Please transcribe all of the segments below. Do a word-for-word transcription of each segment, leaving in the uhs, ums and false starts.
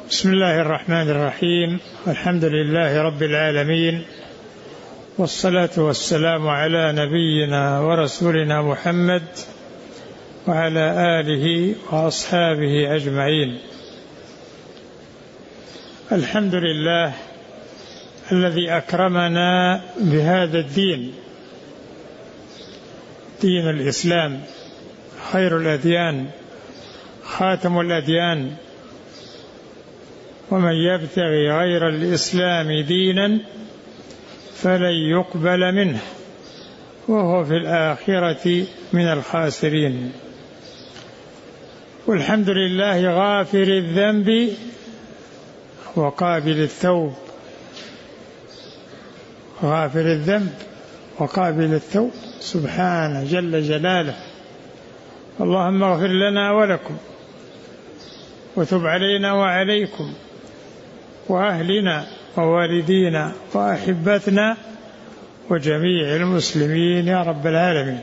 بسم الله الرحمن الرحيم. الحمد لله رب العالمين، والصلاة والسلام على نبينا ورسولنا محمد وعلى آله وأصحابه أجمعين. الحمد لله الذي أكرمنا بهذا الدين، دين الإسلام، خير الأديان، خاتم الأديان، ومن يبتغي غير الإسلام دينا فلن يقبل منه وهو في الآخرة من الخاسرين. والحمد لله غافر الذنب وقابل التوب، غافر الذنب وقابل التوب سبحانه جل جلاله. اللهم اغفر لنا ولكم وتب علينا وعليكم وأهلنا ووالدينا وأحبتنا وجميع المسلمين يا رب العالمين.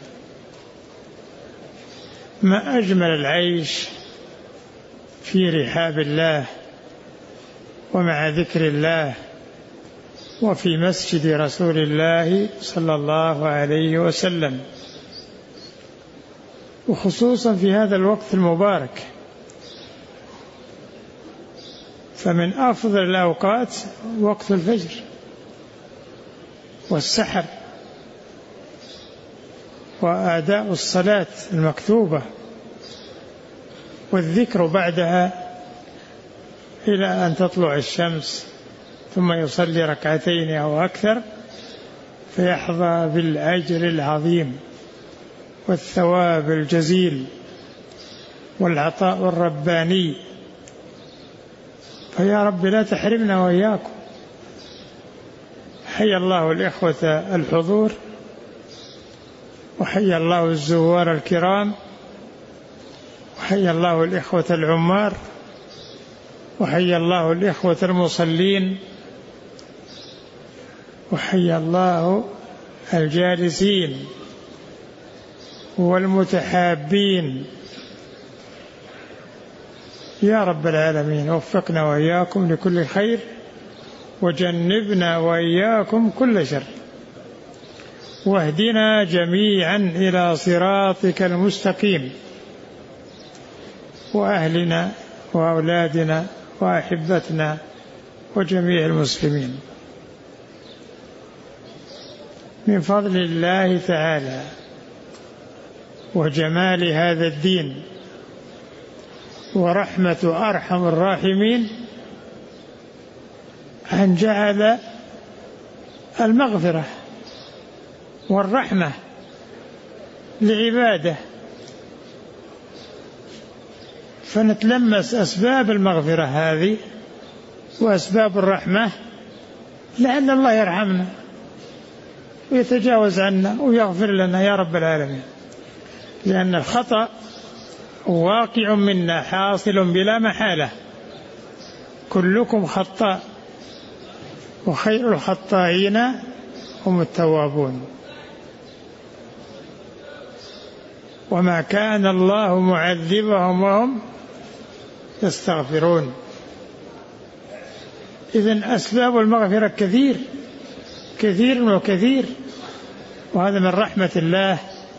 ما أجمل العيش في رحاب الله ومع ذكر الله وفي مسجد رسول الله صلى الله عليه وسلم، وخصوصا في هذا الوقت المبارك، فمن أفضل الأوقات وقت الفجر والسحر وأداء الصلاة المكتوبة والذكر بعدها إلى أن تطلع الشمس، ثم يصلي ركعتين أو أكثر فيحظى بالأجر العظيم والثواب الجزيل والعطاء الرباني. فيا رب لا تحرمنا وإياكم. حيا الله الإخوة الحضور، وحيا الله الزوار الكرام، وحيا الله الإخوة العمار، وحيا الله الإخوة المصلين، وحيا الله الجالسين والمتحابين يا رب العالمين. وفقنا وإياكم لكل خير، وجنبنا وإياكم كل شر، واهدنا جميعا إلى صراطك المستقيم، وأهلنا وأولادنا وأحبتنا وجميع المسلمين. من فضل الله تعالى وجمال هذا الدين ورحمة أرحم الراحمين أن جعل المغفرة والرحمة لعباده، فنتلمس أسباب المغفرة هذه وأسباب الرحمة لعل الله يرحمنا ويتجاوز عنا ويغفر لنا يا رب العالمين، لأن الخطأ واقع منا حاصل بلا محالة، كلكم خطاء وخير الخطائين هم التوابون. وما كان الله معذبهم وهم يستغفرون. إذن أسباب المغفرة كثير كثير وكثير، وهذا من رحمة الله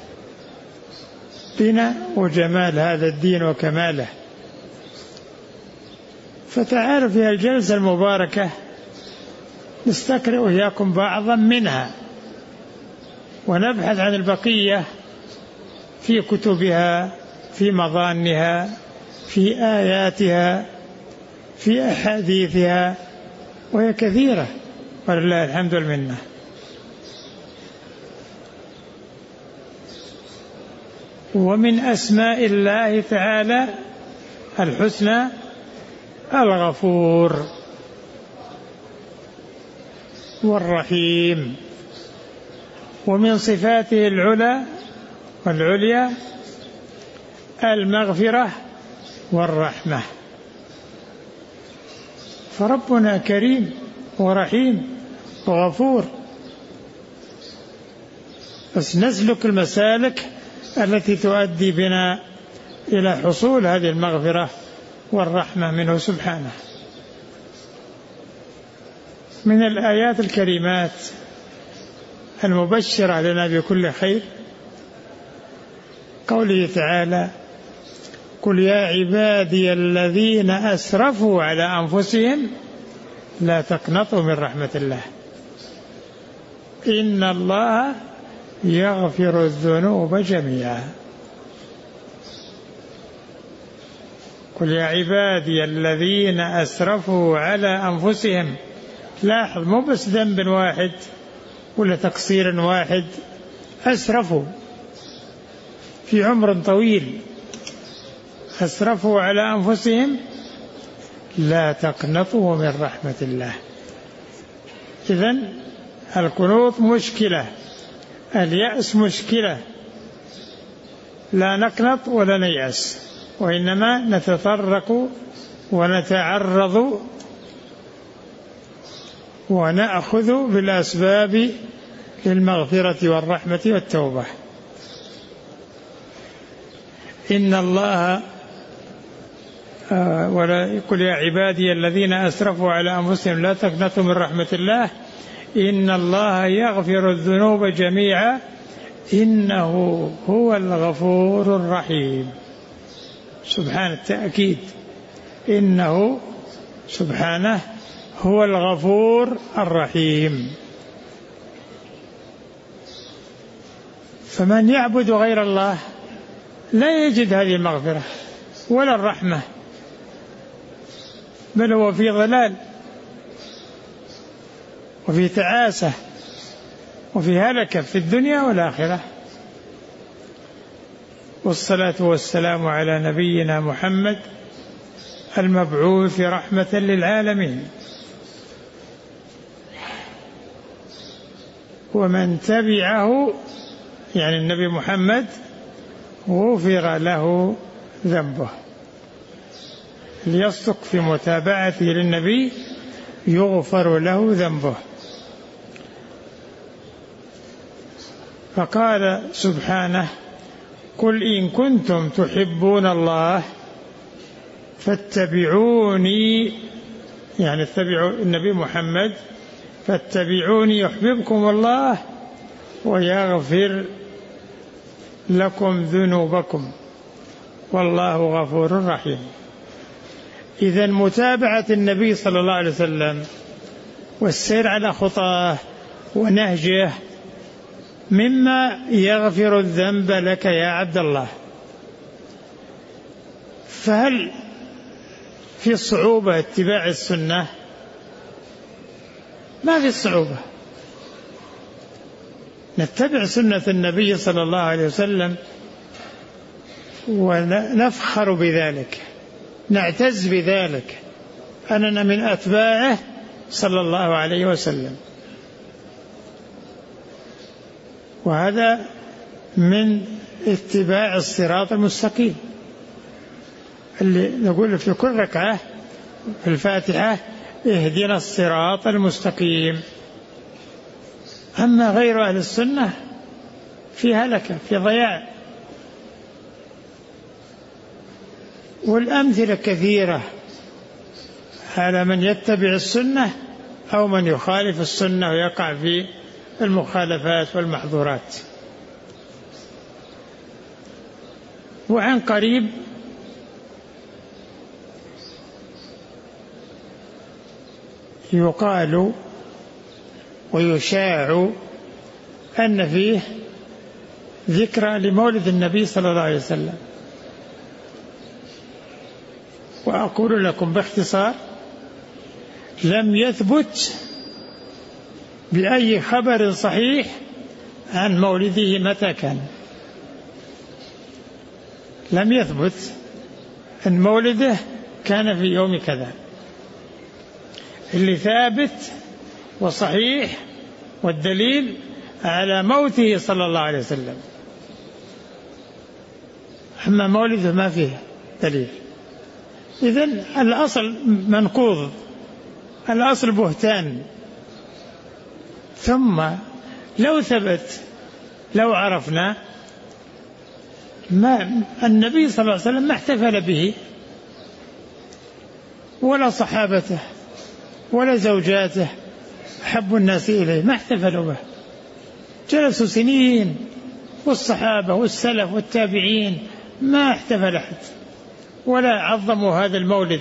بنا وجمال هذا الدين وكماله. فتعالوا في الجلسة المباركة نستقرأ وإياكم بعضا منها، ونبحث عن البقية في كتبها، في مظانها، في آياتها، في أحاديثها، وهي كثيرة ولله الحمد والمنة. ومن أسماء الله تعالى الحسنى الغفور والرحيم، ومن صفاته العلى والعليا المغفرة والرحمة. فربنا كريم ورحيم وغفور، بس نسلك المسالك التي تؤدي بنا إلى حصول هذه المغفرة والرحمة منه سبحانه. من الآيات الكريمات المبشرة لنا بكل خير قوله تعالى: قل يا عبادي الذين أسرفوا على أنفسهم لا تقنطوا من رحمة الله إن الله يغفر الذنوب جميعا. قل يا عبادي الذين أسرفوا على أنفسهم، لاحظ مو بس ذنب واحد ولا تقصير واحد، أسرفوا في عمر طويل، أسرفوا على أنفسهم لا تقنطوا من رحمة الله. إذن القنوط مشكلة، اليأس مشكلة، لا نقنط ولا نيأس، وإنما نتطرق ونتعرض ونأخذ بالأسباب للمغفرة والرحمة والتوبة. إن الله آه ولا يقول يا عبادي الذين أسرفوا على أنفسهم لا تقنطوا من رحمة الله إن الله يغفر الذنوب جميعا إنه هو الغفور الرحيم. سبحان التأكيد، إنه سبحانه هو الغفور الرحيم. فمن يعبد غير الله لا يجد هذه المغفرة ولا الرحمة، بل هو في ضلال وفي تعاسة وفي هلكة في الدنيا والآخرة. والصلاة والسلام على نبينا محمد المبعوث رحمة للعالمين، ومن تبعه يعني النبي محمد غفر له ذنبه. ليصدق في متابعته للنبي يغفر له ذنبه. فقال سبحانه: قل إن كنتم تحبون الله فاتبعوني، يعني اتبعوا النبي محمد، فاتبعوني يحببكم الله ويغفر لكم ذنوبكم والله غفور رحيم. إذن متابعة النبي صلى الله عليه وسلم والسير على خطاه ونهجه مما يغفر الذنب لك يا عبد الله. فهل في صعوبة اتباع السنة؟ ما في صعوبة، نتبع سنة النبي صلى الله عليه وسلم ونفخر بذلك، نعتز بذلك أننا من أتباعه صلى الله عليه وسلم. وهذا من اتباع الصراط المستقيم اللي نقول في كل ركعة في الفاتحة: اهدنا الصراط المستقيم. أما غير أهل السنة في هلكة، في ضياع. والأمثلة كثيرة على من يتبع السنة أو من يخالف السنة ويقع في المخالفات والمحظورات. وعن قريب يقال ويشاع أن فيه ذكرى لمولد النبي صلى الله عليه وسلم. وأقول لكم باختصار: لم يثبت بأي خبر صحيح عن مولده متى كان، لم يثبت أن مولده كان في يوم كذا. اللي ثابت وصحيح والدليل على موته صلى الله عليه وسلم، أما مولده ما فيه دليل. إذن الأصل منقوض، الأصل بهتان. ثم لو ثبت، لو عرفنا ما النبي صلى الله عليه وسلم ما احتفل به، ولا صحابته ولا زوجاته أحب الناس إليه ما احتفلوا به، جلسوا سنين، والصحابة والسلف والتابعين ما احتفل أحد ولا عظموا هذا المولد،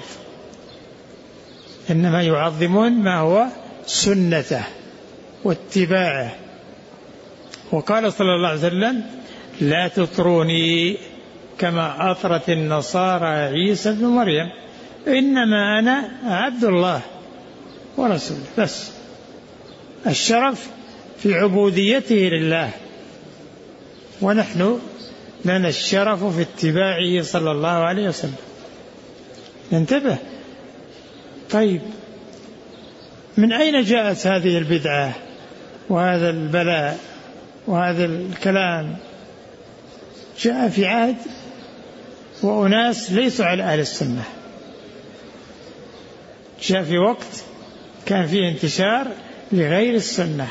إنما يعظمون ما هو سنته واتباعه. وقال صلى الله عليه وسلم: لا تطروني كما أطرت النصارى عيسى بن مريم، إنما أنا عبد الله ورسوله. بس الشرف في عبوديته لله، ونحن لنا الشرف في اتباعه صلى الله عليه وسلم. ننتبه. طيب، من أين جاءت هذه البدعة وهذا البلاء وهذا الكلام؟ جاء في عهد وأناس ليسوا على أهل السنة، جاء في وقت كان فيه انتشار لغير السنة،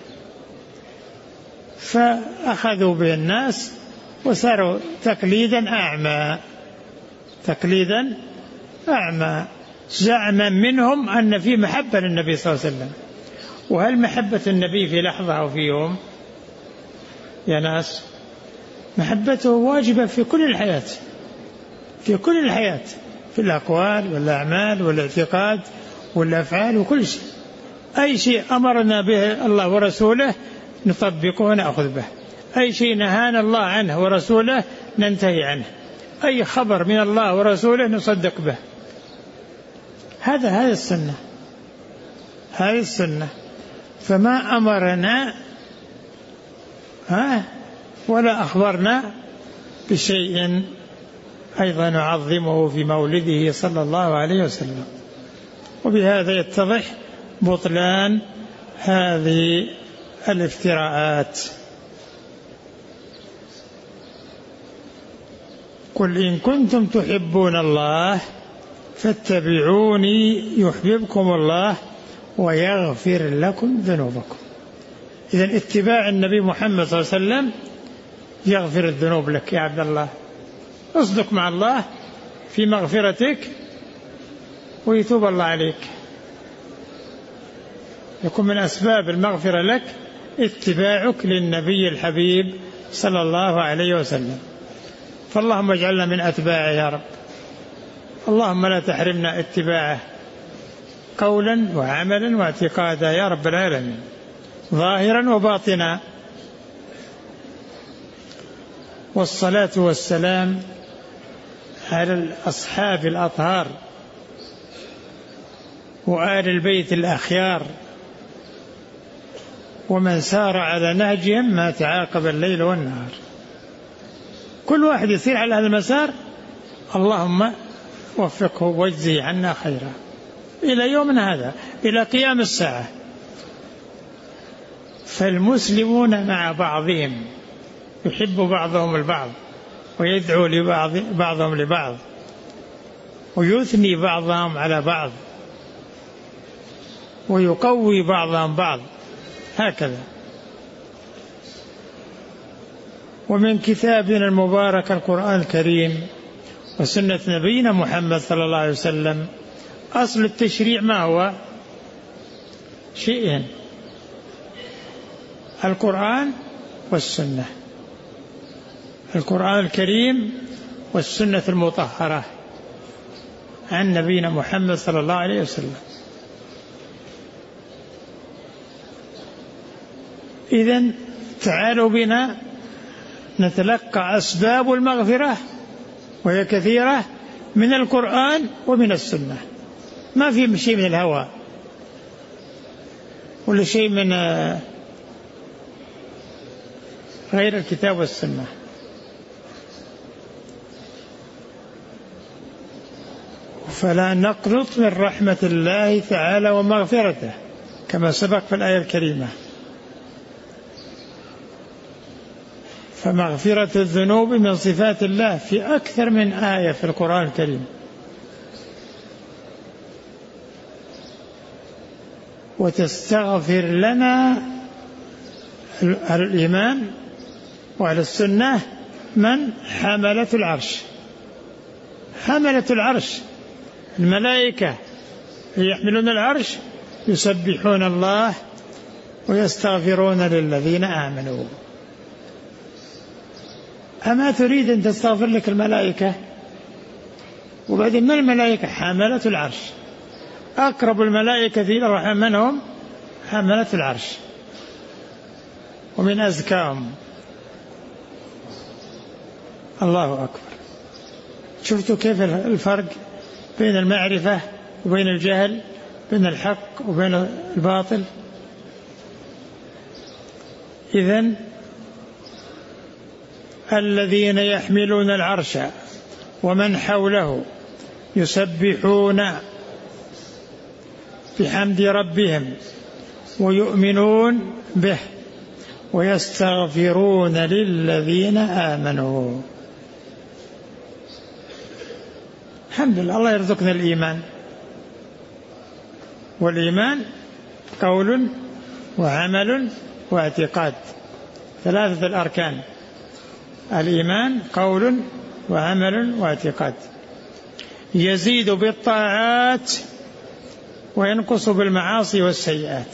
فأخذوا به الناس وصاروا تقليدا أعمى، تقليدا أعمى، زعما منهم أن في محبة للنبي صلى الله عليه وسلم. وهل محبة النبي في لحظة أو في يوم؟ يا ناس، محبته واجبة في كل الحياة، في كل الحياة، في الأقوال والأعمال والاعتقاد والأفعال وكل شيء. أي شيء أمرنا به الله ورسوله نطبقه ونأخذ به، أي شيء نهانا الله عنه ورسوله ننتهي عنه، أي خبر من الله ورسوله نصدق به. هذا هذه السنة، هذه السنة. فما أمرنا ها ولا أخبرنا بشيء أيضا نعظمه في مولده صلى الله عليه وسلم. وبهذا يتضح بطلان هذه الافتراءات. قل إن كنتم تحبون الله فاتبعوني يحببكم الله ويغفر لكم ذنوبكم. إذن اتباع النبي محمد صلى الله عليه وسلم يغفر الذنوب لك يا عبد الله. اصدق مع الله في مغفرتك ويتوب الله عليك. يكون من أسباب المغفرة لك اتباعك للنبي الحبيب صلى الله عليه وسلم. فاللهم اجعلنا من أتباعه يا رب. اللهم لا تحرمنا اتباعه قولا وعملا واعتقادا يا رب العالمين، ظاهرا وباطنا. والصلاة والسلام على الأصحاب الأطهار وآل البيت الأخيار ومن سار على نهجهم ما تعاقب الليل والنهار. كل واحد يسير على هذا المسار اللهم وفقه واجزه عنا خيرا إلى يومنا هذا، إلى قيام الساعة. فالمسلمون مع بعضهم، يحب بعضهم البعض ويدعو لبعض بعضهم لبعض ويثني بعضهم على بعض ويقوي بعضهم بعض، هكذا. ومن كتابنا المبارك القرآن الكريم وسنة نبينا محمد صلى الله عليه وسلم أصل التشريع ما هو؟ شيئين: القرآن والسنة، القرآن الكريم والسنة المطهرة عن نبينا محمد صلى الله عليه وسلم. إذن تعالوا بنا نتلقى أسباب المغفرة وهي كثيرة من القرآن ومن السنة، ما في شيء من الهوى ولا شيء من غير الكتاب والسنة. فلا نقنط من رحمة الله تعالى ومغفرته كما سبق في الآية الكريمة. فمغفرة الذنوب من صفات الله في أكثر من آية في القرآن الكريم. وتستغفر لنا أهل الإيمان وأهل السنة من حملة العرش، حملة العرش الملائكة يحملون العرش يسبحون الله ويستغفرون للذين آمنوا. أما تريد أن تستغفر لك الملائكة؟ وبعدين من الملائكة؟ حاملة العرش. أقرب الملائكة إلى الرحمن من هم؟ حاملة العرش، ومن أزكاهم. الله أكبر. شفتوا كيف الفرق بين المعرفة وبين الجهل، بين الحق وبين الباطل؟ إذن الذين يحملون العرش ومن حوله يسبحون بحمد ربهم ويؤمنون به ويستغفرون للذين آمنوا. الحمد لله، الله يرزقنا الإيمان. والإيمان قول وعمل واعتقاد، ثلاثة الأركان: الإيمان قول وعمل واعتقاد، يزيد بالطاعات وينقص بالمعاصي والسيئات.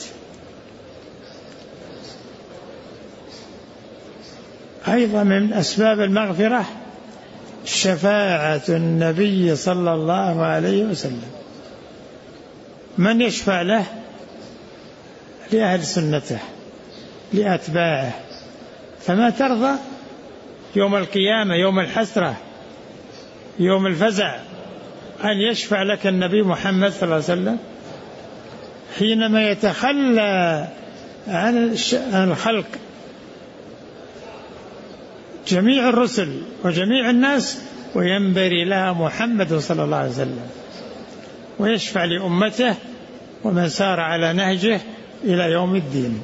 أيضا من أسباب المغفرة شفاعة النبي صلى الله عليه وسلم. من يشفع له؟ لأهل سنته، لأتباعه. فما ترضى يوم القيامة، يوم الحسرة، يوم الفزع، أن يشفع لك النبي محمد صلى الله عليه وسلم حينما يتخلى عن الخلق جميع الرسل وجميع الناس، وينبري لها محمد صلى الله عليه وسلم، ويشفع لأمته ومن سار على نهجه إلى يوم الدين.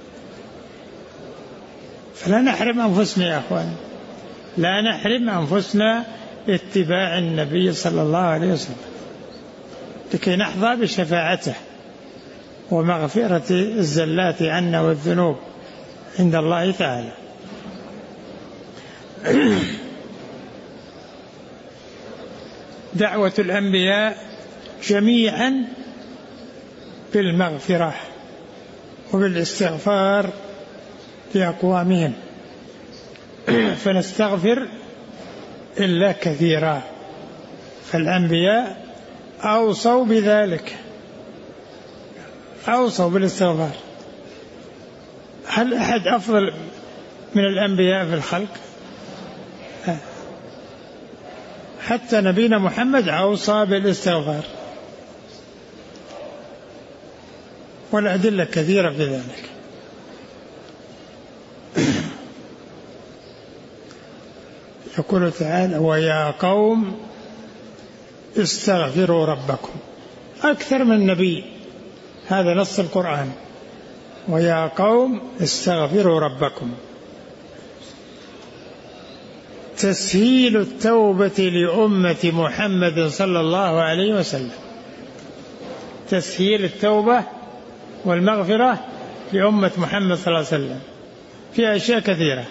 فلا نحرم أنفسنا يا أخوان، لا نحرم أنفسنا اتباع النبي صلى الله عليه وسلم لكي نحظى بشفاعته ومغفرة الزلات عنا والذنوب عند الله تعالى. دعوة الأنبياء جميعا بالمغفرة وبالاستغفار لأقوامهم، فنستغفر إلا كثيرا. فالأنبياء أوصوا بذلك، أوصوا بالاستغفار. هل أحد أفضل من الأنبياء في الخلق؟ حتى نبينا محمد أوصى بالاستغفار، والأدلة كثيرة في ذلك. يقول تعالى: ويا قوم استغفروا ربكم. أكثر من نبي، هذا نص القرآن: ويا قوم استغفروا ربكم. تسهيل التوبة لأمة محمد صلى الله عليه وسلم، تسهيل التوبة والمغفرة لأمة محمد صلى الله عليه وسلم في أشياء كثيرة.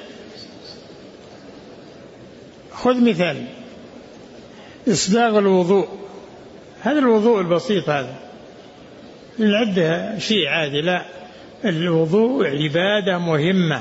خذ مثال: إسباغ الوضوء. هذا الوضوء البسيط هذا نعده شيء عادي، لا، الوضوء عبادة مهمة.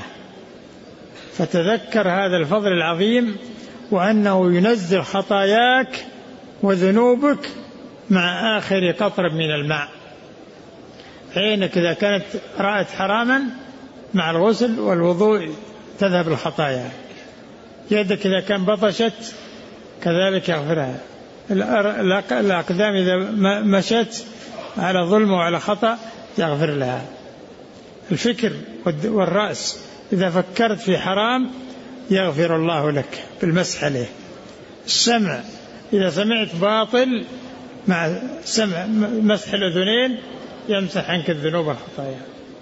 فتذكر هذا الفضل العظيم، وأنه ينزل خطاياك وذنوبك مع آخر قطر من الماء. عينك إذا كانت رأت حراما مع الغسل والوضوء تذهب الخطايا. يدك إذا كان بطشت كذلك يغفرها. الأقدام إذا مشت على ظلم وعلى خطأ يغفر لها. الفكر والرأس إذا فكرت في حرام يغفر الله لك بالمسح عليه. السمع إذا سمعت باطل مع سمع مسح الأذنين يمسح عنك الذنوب والخطايا.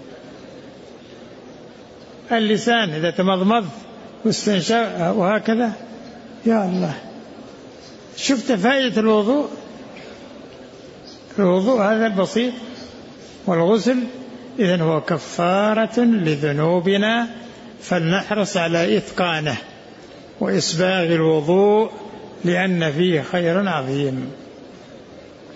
اللسان إذا تمضمض واستنشق وهكذا، يا الله. شفت فائدة الوضوء؟ الوضوء هذا البسيط والغسل إذن هو كفارة لذنوبنا، فلنحرص على إتقانه وإسباغ الوضوء لأن فيه خير عظيم.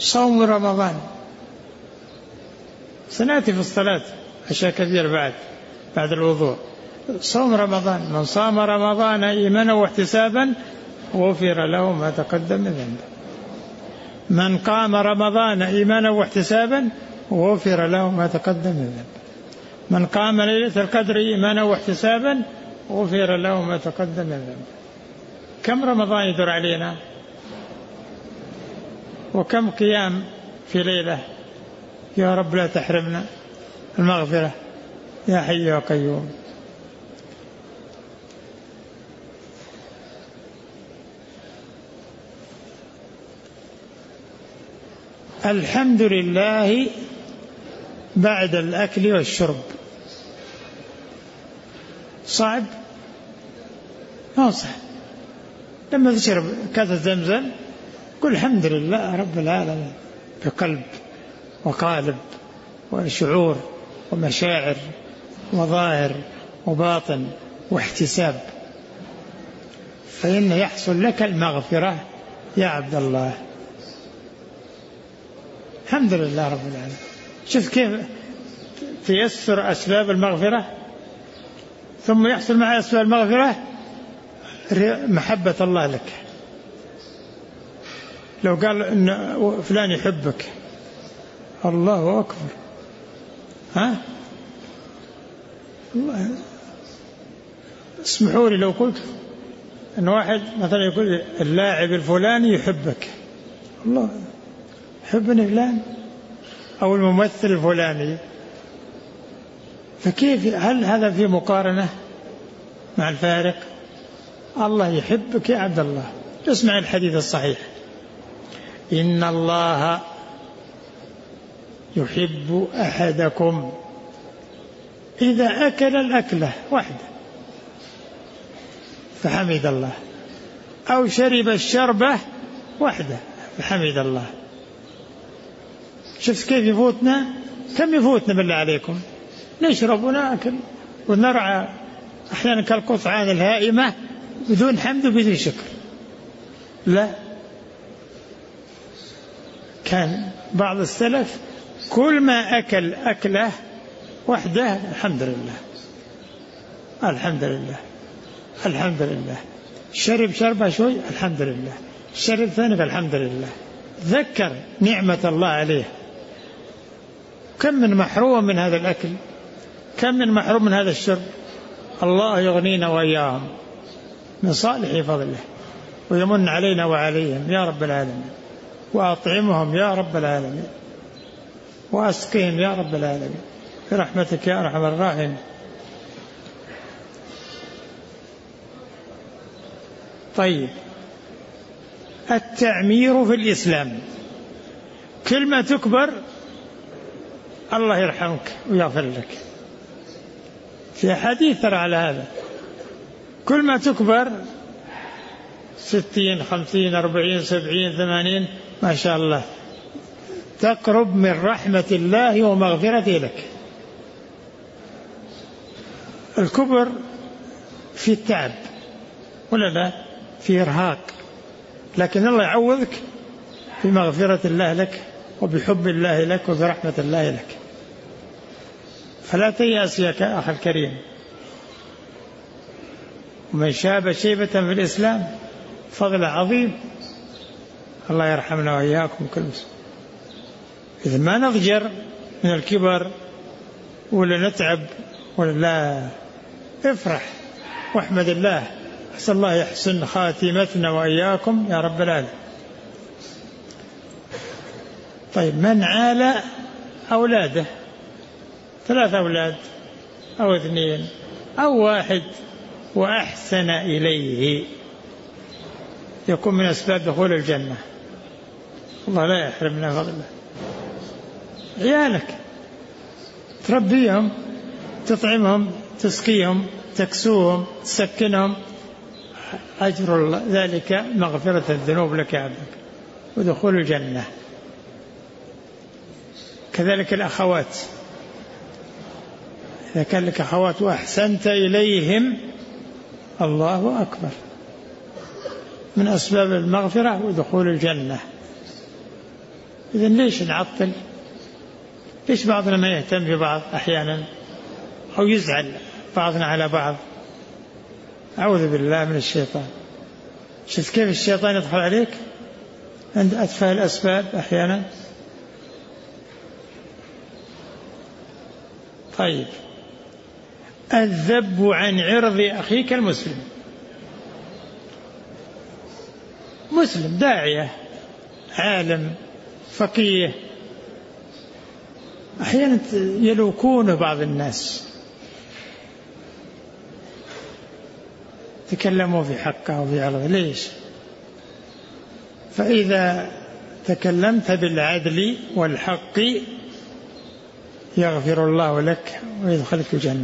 صوم رمضان، سنأتي في الصلاة أشياء كثير بعد بعد الوضوء. صوم رمضان، من صام رمضان إيمانا واحتسابا غفر له ما تقدم من ذنبه. من قام رمضان إيمانا واحتسابا غفر له ما تقدم من ذنبه. من قام ليلة القدر إيمانا واحتسابا غفر له ما تقدم من ذنبه. كم رمضان يدور علينا، وكم قيام في ليلة. يا رب لا تحرمنا المغفرة يا حي يا قيوم. الحمد لله بعد الأكل والشرب صعب؟ ما صح. لما تشرب كاس زمزم قل الحمد لله رب العالمين بقلب وقالب وشعور ومشاعر وظاهر وباطن واحتساب، فإن يحصل لك المغفرة يا عبد الله. الحمد لله رب العالمين. شوف كيف تيسر أسباب المغفرة، ثم يحصل مع أسباب المغفرة محبة الله لك. لو قال إن فلان يحبك، الله أكبر، ها الله. اسمحوا لي لو قلت أن واحد مثلا يقول اللاعب الفلاني يحبك، الله يحبني فلان، أو الممثل الفلاني، فكيف هل هذا في مقارنة مع الفارق؟ الله يحبك يا عبد الله. اسمع الحديث الصحيح: إن الله يحب أحدكم إذا أكل الأكلة وحده فحمد الله، أو شرب الشربة وحده فحمد الله. شفت كيف يفوتنا؟ كم يفوتنا بالله عليكم؟ نشرب ونأكل ونرعى أحيانا كالقطعان الهائمة بدون حمد وبدون شكر. لا، كان بعض السلف كل ما أكل أكله وحده الحمد لله الحمد لله الحمد لله، شرب شربة شوي الحمد لله، شرب ثاني الحمد لله، ذكر نعمة الله عليه. كم من محروم من هذا الأكل، كم من محروم من هذا الشرب. الله يغنينا وإياهم من صالح فضله ويمن علينا وعليهم يا رب العالمين، وأطعمهم يا رب العالمين، وأسقهم يا رب العالمين برحمتك يا أرحم الراحمين. طيب، التعمير في الإسلام، كلمة تكبر الله يرحمك ويغفر لك، في حديث ترى على هذا، كل ما تكبر ستين خمسين أربعين سبعين ثمانين ما شاء الله تقرب من رحمة الله ومغفرته لك. الكبر في التعب ولا لا؟ في إرهاق، لكن الله يعوضك بمغفرة الله لك وبحب الله لك وبرحمة الله لك. فلا تيأس يا أخي الكريم، ومن شاب شيبة في الإسلام فضل عظيم. الله يرحمنا وإياكم كل مسلم. إذا ما نضجر من الكبر ولا نتعب ولا لا، افرح واحمد الله. أسأل الله يحسن خاتمتنا وإياكم يا رب العالمين. طيب، من عال أولاده، ثلاث أولاد أو اثنين أو واحد وأحسن إليه، يكون من أسباب دخول الجنة. الله لا يحرمنا فضله. عيالك تربيهم، تطعمهم، تسقيهم، تكسوهم، تسكنهم، أجر ذلك مغفرة الذنوب لك يا عبدك ودخول الجنة. كذلك الأخوات، إذا كان لك أخوات وأحسنت إليهم، الله أكبر، من أسباب المغفرة ودخول الجنة. إذن ليش نعطل؟ ليش بعضنا ما يهتم ببعض أحيانا أو يزعل بعضنا على بعض؟ أعوذ بالله من الشيطان. شفت كيف الشيطان يدخل عليك عند أتفه الأسباب أحيانا. طيب، الذب عن عرض أخيك المسلم. مسلم داعية عالم فقيه أحيانا يلوكونه بعض الناس، تكلموا في حقه وفي عرضه. ليش؟ فإذا تكلمت بالعدل والحق يغفر الله لك ويدخلك الجنة.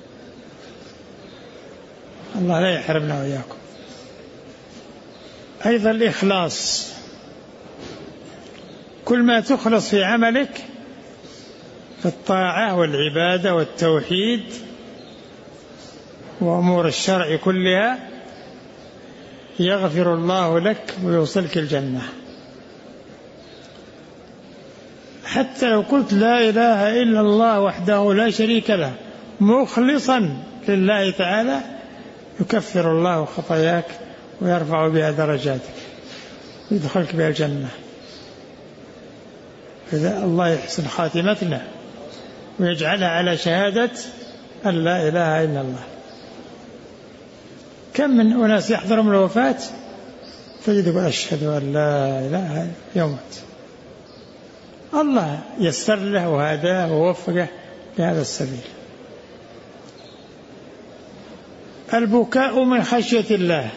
الله لا يحرمنا وإياكم. أيضا الإخلاص، كل ما تخلص في عملك في الطاعة والعبادة والتوحيد وأمور الشرع كلها يغفر الله لك ويوصلك الجنة. حتى لو قلت لا إله إلا الله وحده لا شريك له مخلصا لله تعالى يكفر الله خطاياك ويرفع بها درجاتك ويدخلك بها الجنة. إذا الله يحسن خاتمتنا ويجعلها على شهادة أن لا إله إلا الله. كم من أناس يحضرهم الوفاة تجد يقول أشهد أن لا إله إلا الله يموت، الله يسر له وهداه ووفقه لهذا السبيل. البكاء من خشية الله،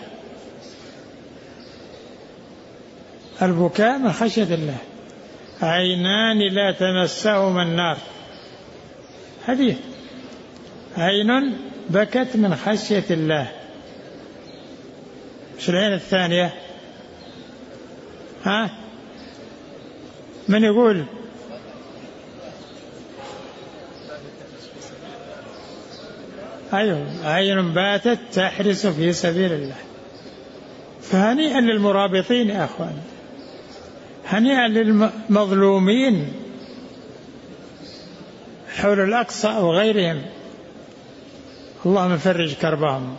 البكاء من خشية الله. عينان لا تمسهما النار، حديث، عين بكت من خشية الله. مش العين الثانية؟ ها من يقول؟ أيوة، عين باتت تحرس في سبيل الله. فهنيئا للمرابطين يا أخوان، هنيئا للمظلومين حول الأقصى أو غيرهم، اللهم فرج كربهم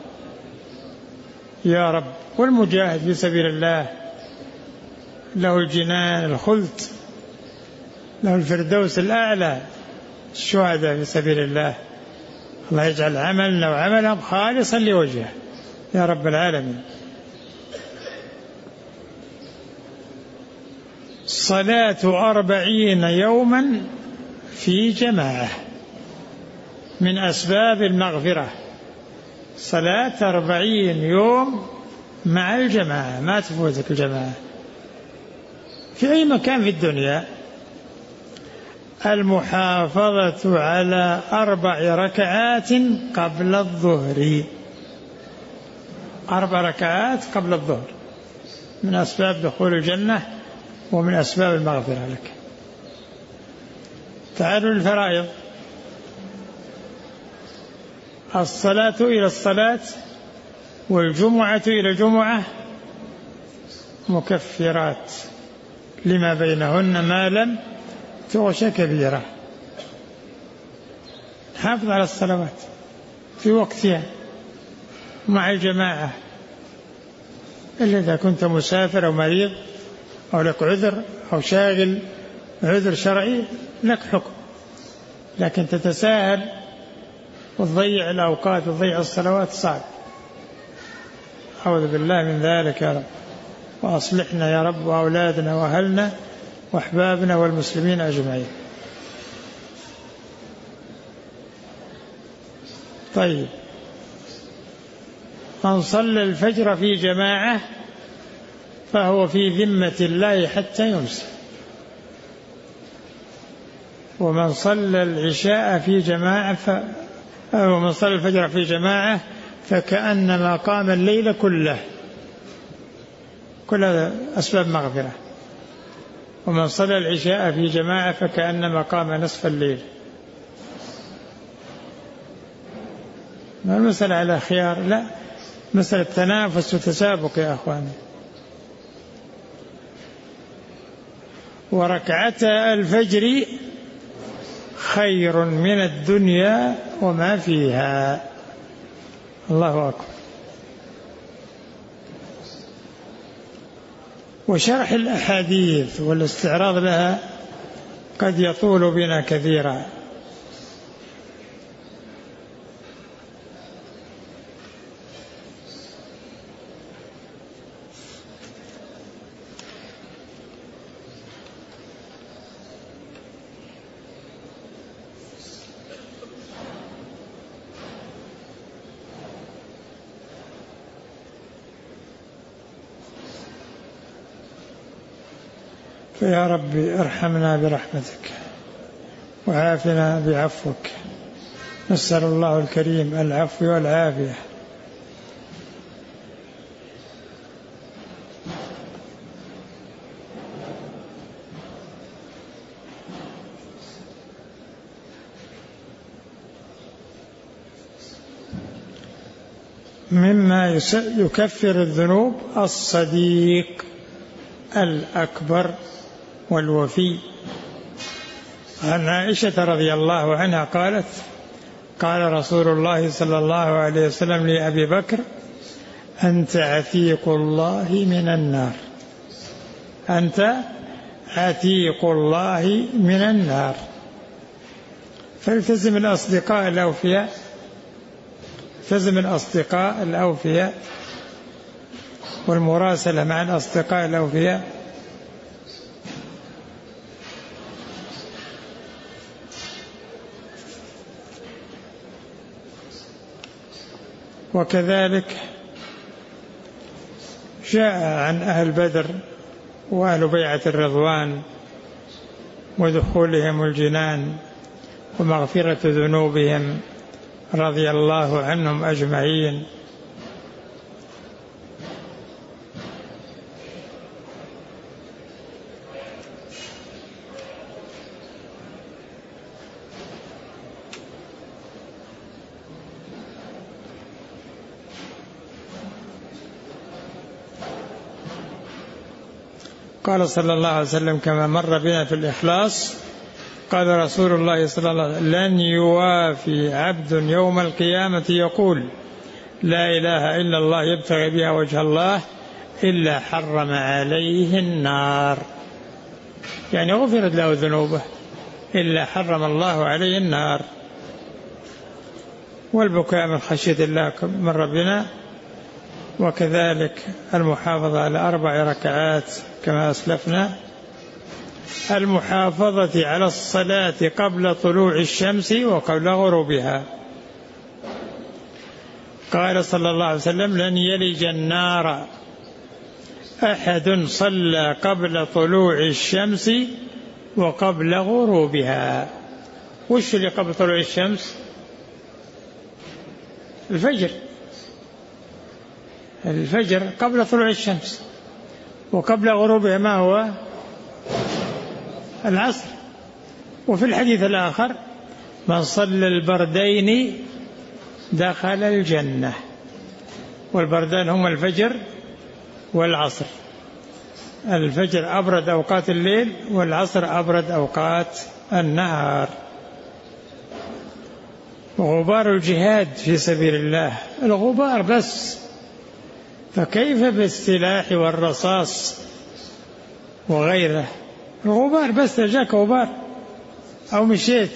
يا رب. والمجاهد في سبيل الله له الجنان الخلد، له الفردوس الأعلى. الشهداء في سبيل الله الله يجعل عملنا وعملهم خالصا لوجهه يا رب العالمين. صلاة أربعين يوما في جماعة من أسباب المغفرة. صلاة أربعين يوم مع الجماعة، ما تفوتك الجماعة في أي مكان في الدنيا. المحافظة على أربع ركعات قبل الظهر، أربع ركعات قبل الظهر من أسباب دخول الجنة ومن أسباب المغفرة لك. تعالوا الفرائض. الصلاة إلى الصلاة والجمعة إلى الجمعة مكفرات لما بينهن ما لم تغش كبيرة. حافظ على الصلوات في وقتها مع الجماعة، إلا إذا كنت مسافر أو مريض أو لك عذر أو شاغل عذر شرعي لك حكم، لكن تتساهل وتضيع الأوقات وتضيع الصلوات صعب. أعوذ بالله من ذلك يا رب، وأصلحنا يا رب وأولادنا وأهلنا وأحبابنا والمسلمين أجمعين. طيب، من صلى الفجر في جماعة فهو في ذمة الله حتى يمسي، ومن صلى العشاء في جماعة ف... ومن صلى الفجر في جماعة فكأنما قام الليل كله. كل هذا أسباب مغفرة. ومن صلى العشاء في جماعة فكأنما قام نصف الليل. ما المسألة على خيار، لا، مسألة تنافس وتسابق يا أخواني. وركعتا الفجر خير من الدنيا وما فيها. الله أكبر. وشرح الأحاديث والاستعراض لها قد يطول بنا كثيرا، فيا رب ارحمنا برحمتك وعافنا بعفوك. نسأل الله الكريم العفو والعافية. مما يكفر الذنوب الصديق الأكبر والوفي. عن عائشة رضي الله عنها قالت: قال رسول الله صلى الله عليه وسلم لأبي بكر: أنت عتيق الله من النار، أنت عتيق الله من النار. فالتزم الأصدقاء الأوفياء، التزم الأصدقاء الأوفياء والمراسلة مع الأصدقاء الأوفياء. وكذلك جاء عن أهل بدر وأهل بيعة الرضوان ودخولهم الجنان ومغفرة ذنوبهم رضي الله عنهم أجمعين. قال صلى الله عليه وسلم كما مر بنا في الإخلاص: قال رسول الله صلى الله عليه وسلم: لن يوافي عبد يوم القيامة يقول لا إله إلا الله يبتغي بها وجه الله إلا حرم عليه النار، يعني غفرت له ذنوبه إلا حرم الله عليه النار. والبكاء من خشية الله مر بنا، وكذلك المحافظة على أربع ركعات كما أسلفنا، المحافظة على الصلاة قبل طلوع الشمس وقبل غروبها. قال صلى الله عليه وسلم: لن يلج النار أحد صلى قبل طلوع الشمس وقبل غروبها. وش اللي قبل طلوع الشمس؟ الفجر، الفجر قبل طلوع الشمس، وقبل غروبها ما هو؟ العصر. وفي الحديث الآخر: من صلى البردين دخل الجنة. والبردان هم الفجر والعصر. الفجر أبرد أوقات الليل، والعصر أبرد أوقات النهار. وغبار الجهاد في سبيل الله الغبار بس، فكيف بالسلاح والرصاص وغيره؟ الغبار بس، جاك غبار أو مشيت.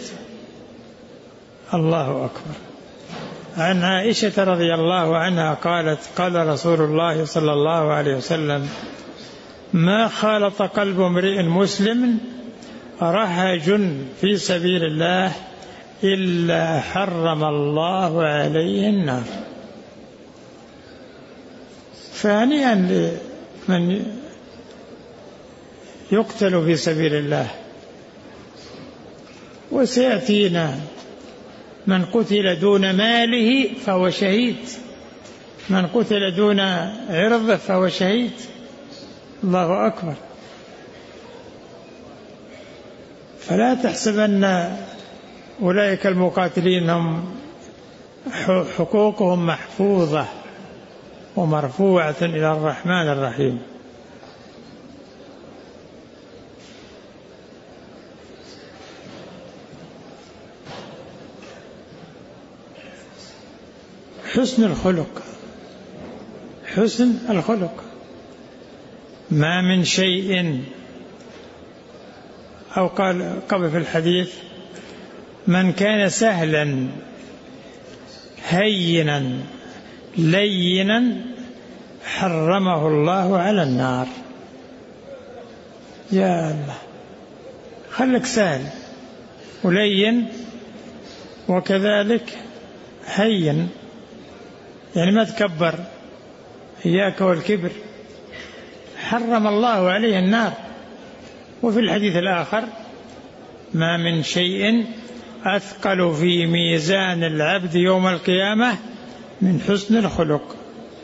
الله أكبر. عن عائشة رضي الله عنها قالت: قال رسول الله صلى الله عليه وسلم: ما خالط قلب امرئ مسلم رهج في سبيل الله إلا حرم الله عليه النار. فهنيئا لمن يقتل في سبيل الله. وسيأتينا من قتل دون ماله فهو شهيد، من قتل دون عرضه فهو شهيد. الله أكبر. فلا تحسبن أولئك المقاتلين هم حقوقهم محفوظة ومرفوعة إلى الرحمن الرحيم. حسن الخلق، حسن الخلق. ما من شيء، أو قال قبل في الحديث: من كان سهلا هينا لينا حرمه الله على النار. يا الله، خلك سهل ولين وكذلك هين، يعني ما تكبر، إياك والكبر، حرم الله عليه النار. وفي الحديث الآخر: ما من شيء أثقل في ميزان العبد يوم القيامة من حسن الخلق.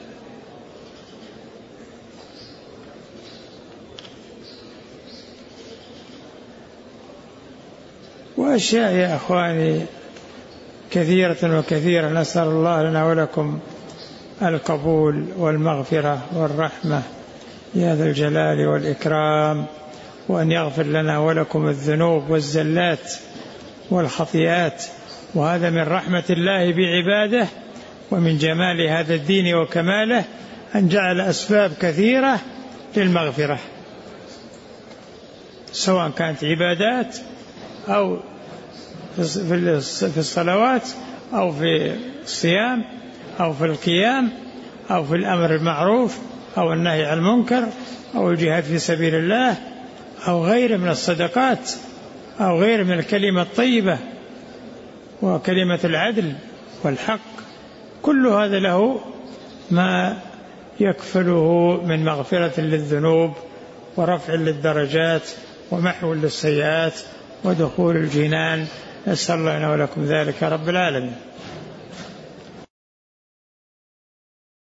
وأشياء يا أخواني كثيرة وكثيرة، نسأل الله لنا ولكم القبول والمغفرة والرحمة يا ذا الجلال والإكرام، وأن يغفر لنا ولكم الذنوب والزلات والخطيئات. وهذا من رحمة الله بعباده ومن جمال هذا الدين وكماله أن جعل أسباب كثيرة للمغفرة، سواء كانت عبادات أو في الصلوات أو في الصيام أو في القيام أو في الأمر المعروف أو النهي عن المنكر أو الجهاد في سبيل الله أو غيره من الصدقات أو غيره من الكلمة الطيبة وكلمة العدل والحق. كل هذا له ما يكفله من مغفرة للذنوب ورفع للدرجات ومحو للسيئات ودخول الجنان. نسأل الله لنا ولكم ذلك رب العالمين.